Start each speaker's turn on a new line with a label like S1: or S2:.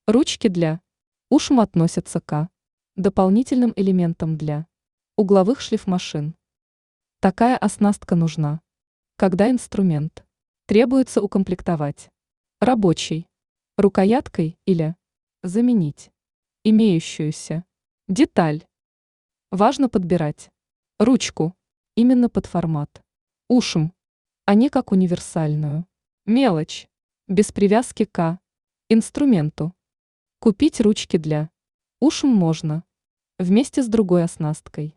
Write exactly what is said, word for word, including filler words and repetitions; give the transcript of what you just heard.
S1: Ручки для ушм относятся к дополнительным элементам для угловых шлифмашин. Такая оснастка нужна, когда инструмент требуется укомплектовать рабочий рукояткой или заменить имеющуюся деталь. Важно подбирать ручку именно под формат ушм, а не как универсальную мелочь, без привязки к инструменту. Купить ручки для ушм можно вместе с другой оснасткой.